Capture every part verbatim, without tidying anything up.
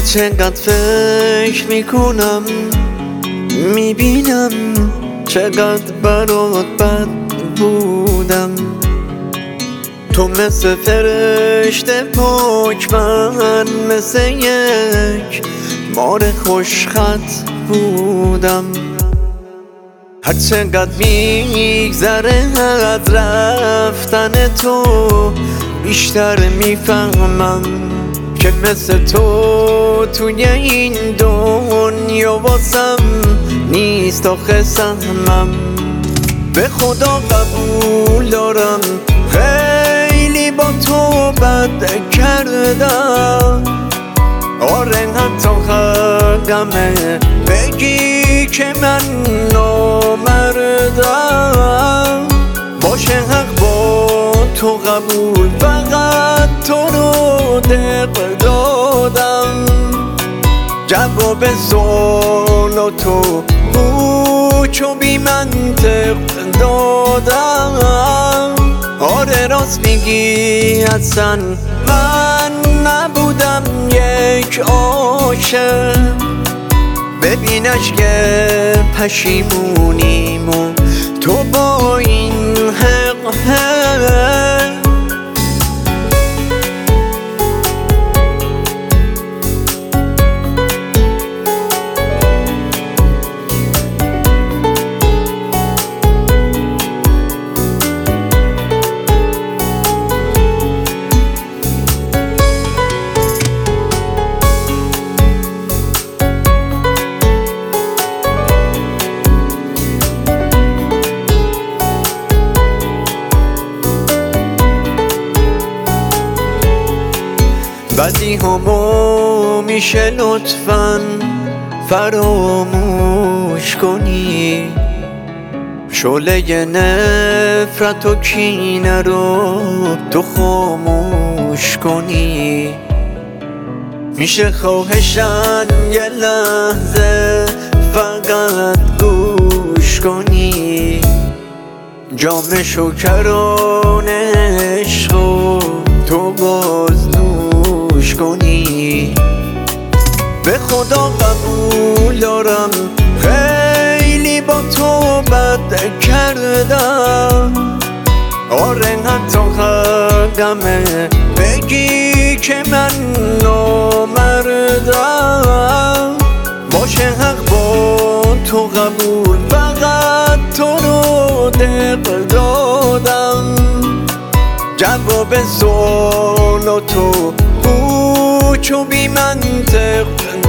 چقدر فکر میکنم میبینم چقدر برات بد بودم. تو مثل فرشته پاک، من مثل یک مار خوشخط بودم. هر چقدر میگذره از رفتن تو بیشتر میفهمم که مثل تو توی این دنیا واسم نیست آخه سهمم. به خدا قبول دارم خیلی با تو بد کردم. آره حتی حقمه بگی که من نامردم. باشه حق با تو قبول، فقط تو رو دق دادم. جواب سوال تو پوچ و بی منطق دادم. آره راست میگی اصلا من نبودم یک عاشق. ببینش که پشیمونیم و تو با این حق حق. بدی همو میشه لطفاً فراموش کنی. شعله نفرت و کینه رو تو خاموش کنی. میشه خواهشاً یه لحظه فقط گوش کنی. جام شکران عشق و تو باز نوش کنی. به خدا قبول دارم خیلی با تو بد کردم. آره حتی حقمه بگی که من نامردم. باشه حق با تو قبول، فقط تو رو دق دادم. جواب سوال تو پوچ و بی منطق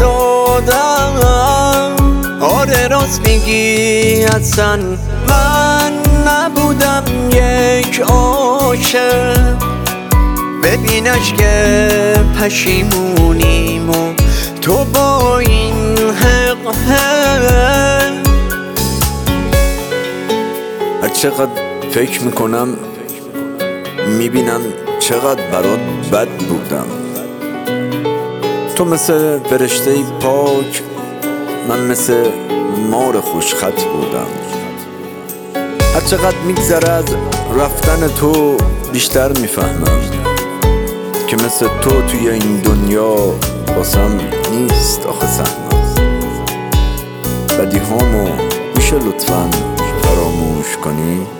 دادم. آره راست میگی اصلا من نبودم یک عاشق. ببینش که پشیمونیم و تو با این حق حق. هر چقدر فکر میکنم میبینم چقدر برات بد بودم. تو مثل فرشته پاک، من مثل مار خوشخط بودم. هر چقدر میگذره از رفتن تو بیشتر میفهمم که مثل تو توی این دنیا واسم نیست آخه سهمم. بدی هامو میشه لطفاً فراموش کنی.